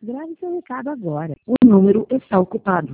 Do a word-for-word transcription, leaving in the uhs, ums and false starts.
Grave seu recado agora. O número está ocupado.